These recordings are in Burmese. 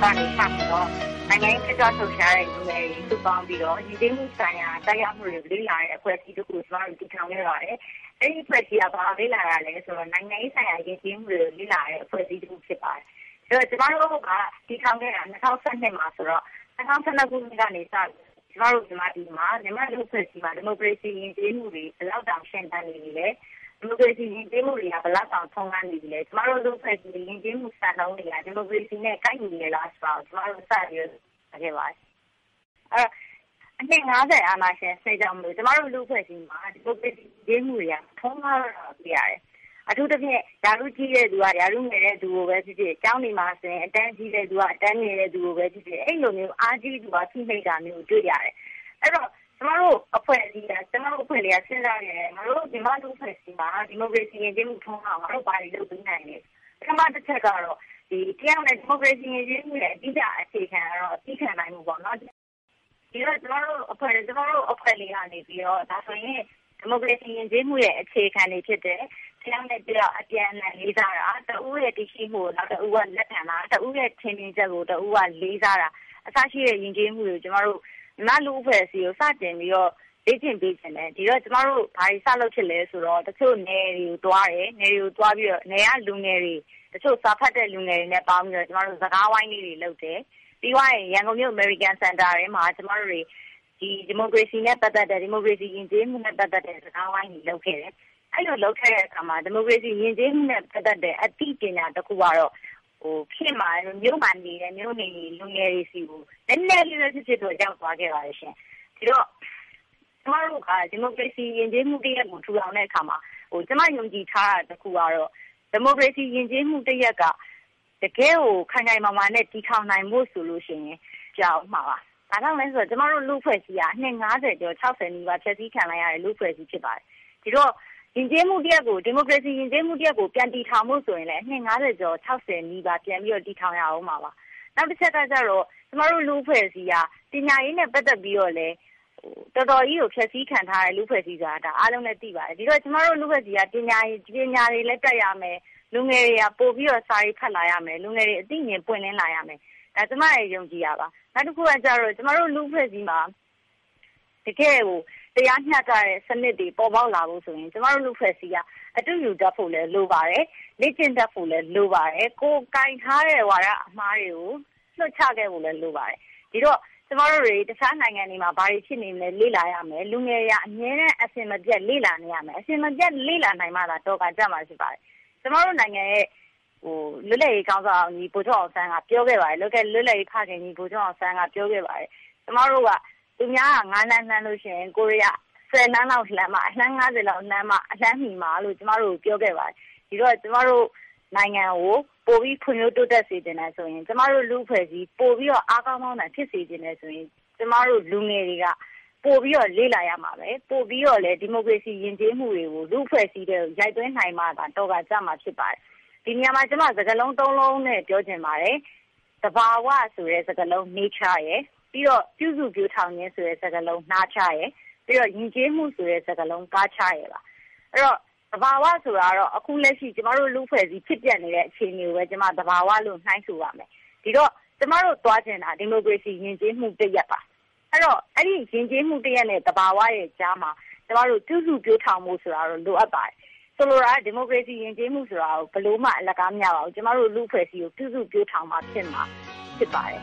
ကနေစပြီးတော့နိုင်ငံရေးတက်ကြွလှုပ်ရှားတဲ့လူငယ်တွေစုပေါင်းပြီးတော့ရည်တည်မှုဆိုင်ရာတိုက်ရောက်မှုတွေလေ့လာတဲ့အဖွဲ့အစည်းတစ်ခုကျမတို့တည်ထောင်ခဲ့ပါတယ်။အဲဒီအဖွဲ့အစည်းကဘာလေ့လာရလဲဆိုတော့နိုင်ငံရေးဆိုင်ရာရည်တည်မှုတွေလေ့လာတဲ့အဖွဲ့အစည်းတစ်ခုဖြစ်ပါတယ်။အဲတော့ကျမတို့ကတည်ထောင်ခဲ့တာ2012မှာဆိုတော့2012ခုနှစ်ကနေစကျမတို့မြန်မာပြည်မှာမြန်မာလူ့အဖွဲ့အစည်းမှာဒီမိုကရေစီရည်တည်မှုတွေဘယ်လောက်တောင်ရှင်းတန်းနေပြီလဲဒီမိုကရေစီရည်တည်မှုတွေကဘယ်လောက်တောင်ထုံးကားနေပြီလဲကျမတို့လူ့အဖွဲ့အစည်းရည်တည်မှုစံနှုန်းတွေကဒီမိုကရေစီနဲ့ကိုက်ညီနေလားဆိုတော့ကျမတို့စပြီးခဲ့ပါတယ်အနှစ်50အာဏာရှင်စိတ်ကြောင့်မလို့ကျမတို့လူ့အဖွဲ့အစည်းမှာဒီမိုကရေစီရည်မှုတွေကထုံးကားတော့ပြရတယ်အထူးသဖြင့်ဓာတ်ကြီးတဲ့သူကဓာတ်ငယ်တဲ့သူကိုပဲဖြစ်ဖြစ်အကြောင်းဒီမှာဆိုရင်အတန်းကြီးတဲ့သူကအတန်းငယ်တဲ့သူကိုပဲဖြစ်ဖြစ်အဲ့လိုမျိုးအားကြီးသူကဖိနှိပ်တာမျိုးတွေ့ရတယ်အဲ့တော့ကျမတို့အဖွဲ့အစည်းကကျမတို့အဖွဲ့လေးကစဉ်းစားနေတယ်ငါတို့ဒီမှာလူ့အဖွဲ့အစည်းမှာဒီမိုကရေစီရည်မှုထုံးကားငါတို့ဘာတွေလုပ်ပေးနိုင်လဲပထမတစ်ချက်ကတော့ဒီတရားနဲ့ဒီမိုကရေစီရည်မှုရဲ့အဓိကအခြေခံကတော့အသိခံနိုင်မှုပေါ့နော်ဒီတော့ကျမတို့အဖွဲ့လေးကနေပြီးတော့ဒါဆိုရင်ဒီမိုကရေစီရည်မှုရဲ့အခြေခံတွေဖြစ်တဲ့တရားနဲ့တရားအပြန်အလှန်လေးစားတာတဦးရဲ့တည်ရှိမှုကိုနောက်တဦးကလက်ခံတာတဦးရဲ့ထင်မြင်ချက်ကိုတဦးကလေးစားတာအစရှိတဲ့ယဉ်ကျေးမှုတွေကျမတို့မြန်မာလူ့အဖွဲ့အစည်းကိုစတင်ပြီးတော့လေ့ကျင့်ပေးခြင်းနဲ့ဒီတော့ကျမတို့ဘာတွေစလုပ်ဖြစ်လဲဆိုတော့တချို့နယ်တွေကိုတွားတယ်နယ်တွေကိုတွားပြီးတော့နယ်ကလူငယ်တွေတချို့စာဖတ်တဲ့လူငယ်တွေနဲ့ပေါင်းပြီးတော့ကျမတို့စကားဝိုင်းလေးတွေလုပ်တယ်ပြီးသွားရင်ရန်ကုန်မြို့ American Center ထဲမှာကျမတို့တွေဒီမိုကရေစီနဲ့ပတ်သက်တဲ့ဒီမိုကရေစီယဉ်ကျေးမှုနဲ့ပတ်သက်တဲ့စကားဝိုင်းတွေလုပ်ခဲ့တယ်အဲ့လိုလုပ်ခဲ့တဲ့အခါမှာဒီမိုကရေစီယဉ်ကျေးမှုနဲ့ပတ်သက်တဲ့အသိပညာတစ်ခုကတော့ဖြစ်မှာမြို့မှန်နေတဲ့မြို့နေလူငယ်တွေစီကိုနည်းနည်းလေးဖြစ်တော့ရောက်သွားခဲ့ပါတယ်ရှင်ဒီတော့ကျမတို့ကဒီမိုကရေစီယဉ်ကျေးမှုတရက်ကိုထူထောင်တဲ့အခါမှာကျမယုံကြည်ထားတာတစ်ခုကတော့ဒီမိုကရေစီယဉ်ကျေးမှုတရက်ကတကယ်ကိုခိုင်ခိုင်မာမာနဲ့တည်ထောင်နိုင်ဖို့ဆိုလို့ရှိရင်ကြောက်မှာပါဒါကြောင့်လဲဆိုတော့ကျမတို့လူ့ဖွဲ့စည်းကအနှစ်50ကျော်60နီးပါးဖြည့်ဆည်းခံလိုက်ရတဲ့လူ့ဖွဲ့စည်းဖြစ်ပါတယ်ဒီတော့ယဉ်ကျေးမှုတရက်ကိုဒီမိုကရေစီယဉ်ကျေးမှုတရက်ကိုပြန်တည်ထောင်ဖို့ဆိုရင်လည်းအနှစ်50ကျော်60နီးပါးပြန်ပြီးတော့တည်ထောင်ရအောင်ပါနောက်တစ်ချက်ကကျတော့ကျမတို့လူ့ဖွဲ့စည်းကပညာရေးနဲ့ပတ်သက်ပြီးတော့လည်းတော်တော်ကြီးကိုဖြည့်ဆည်းခံထားတဲ့လူ့ဖွဲ့စည်းဆိုတာဒါအားလုံးလည်းသိပါတယ်ဒီတော့ကျမတို့လူ့ဖွဲ့စည်းကပညာတွေလည်းတက်ရမယ်လူငယ်တွေကပို့ပြီးတော့စာရေးဖတ်လာရမယ်လူငယ်တွေအသိဉာဏ်ပွင့်လင်းလာရမယ်ဒါကျမရဲ့ယုံကြည်ရပါနောက်တစ်ခုကကျတော့ကျမတို့လူ့ဖွဲ့စည်းမှာတကယ်ကိုတရားမျှတတဲ့စနစ်တွေပေါ်ပေါက်လာဖို့ဆိုရင်ကျမတို့လူ့ဖွဲ့စည်းကအတူယူတတ်ဖို့လည်းလိုပါတယ်လေ့ကျင့်တတ်ဖို့လည်းလိုပါတယ်ကိုယ်ကင်ထားတဲ့ဝါဒအမှားတွေကိုလွှတ်ချခဲ့ဖို့လည်းလိုပါတယ်ဒီတော့ကျမတို့တွေတခြားနိုင်ငံတွေမှာဘာတွေဖြစ်နေလဲလေ့လာရမယ်လူငယ်တွေကအမြဲတမ်းအစင်မပြတ်လေ့လာနေရမယ်အစင်မပြတ်လေ့လာနိုင်မှသာတော့ကကြမှာဖြစ်ပါတယ်ကျမတို့နိုင်ငံရဲ့လွတ်လပ်ရေးကောင်းဆောင်ကြီးဗိုလ်ချုပ်အောင်ဆန်းကပြောခဲ့ပါတယ်လွတ်လပ်ရေးဖခင်ကြီးဗိုလ်ချုပ်အောင်ဆန်းကပြောခဲ့ပါတယ်ကျမတို့ကသူများက9လမ်းလှမ်းလို့ရှိရင်ကိုရီးယား10လမ်းလောက်လှမ်းမှအလှမ်း50လောက်လှမ်းမှအလှမ်းမီမှာလို့ကျမတို့ပြောခဲ့ပါတယ်ဒီတော့ကျမတို့နိုင်ငံကိုပိုပြီးဖွံ့ဖြိုးတိုးတက်စေချင်တယ်ဆိုရင်ကျမတို့လူ့ဖွဲ့စည်းပိုပြီးတော့အားကောင်းတဲ့ဖြစ်စေချင်တယ်ဆိုရင်ကျမတို့လူငယ်တွေကပိုပြီးတော့လေ့လာရမှာပဲပိုပြီးတော့လည်းဒီမိုကရေစီယဉ်ကျေးမှုတွေကိုလူ့ဖွဲ့စည်းတဲ့ရိုက်သွင်းနိုင်မှသာတော့ကကြမှာဖြစ်ပါတယ်ဒီနေရာမှာကျမစကားလုံး3လုံးနဲ့ပြောချင်ပါတယ်သဘာဝဆိုတဲ့စကားလုံး nature ရယ်ပြီးတော့ပြုစုပြောထောင်ခြင်းဆိုတဲ့စကားလုံး nurture ရယ်ပြီးတော့ယဉ်ကျေးမှုဆိုတဲ့စကားလုံး culture ရယ်ပါအဲ့တော့သဘာဝဆိုတာတော့အခုလက်ရှိကျမတို့လူ့ဖွဲ့စည်းဖြစ်ပျက်နေတဲ့အခြေအနေကိုပဲကျမသဘာဝလို့နှိုင်းဆိုပါမယ်ဒီတော့ကျမတို့သွားကျင်တာဒီမိုကရေစီယဉ်ကျေးမှုတရက်ပါအဲ့တော့အဲ့ဒီယဉ်ကျေးမှုတရက်နဲ့သဘာဝရဲ့ကြားမှာကျမတို့ပြုစုပြောထောင်မှုဆိုတာတော့လိုအပ်ပါတယ်ဆိုလိုတာဒီမိုကရေစီယဉ်ကျေးမှုဆိုတာကိုဘလို့မှအလကားမရပါဘူးကျမတို့လူ့ဖွဲ့စည်းကိုပြုစုပြောထောင်မှဖြစ်ပါတယ်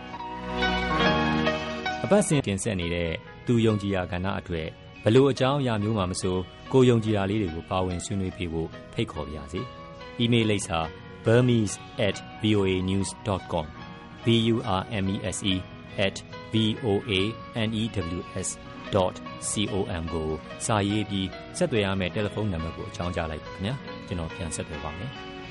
အပတ်စဉ်တင်ဆက်နေတဲ့သူယုံကြည်ရာကဏ္ဍအတွက်ဘလို့အကြောင်းအရာမျိုးမှမဆိုကိုယုံကြည်ရာလေးတွေကိုပါဝင်ဆွေးနွေးပြဖို့ဖိတ်ခေါ်ပါရစေ။ email လိပ်စာ burmese@voanews.com burmese@voanews.com ကိုစာရေးပြီးဆက်သွယ်ရမယ့်တယ်လီဖုန်းနံပါတ်ကိုအကြောင်းကြားလိုက်ပါခင်ဗျာကျွန်တော်ပြန်ဆက်သွယ်ပါမယ်။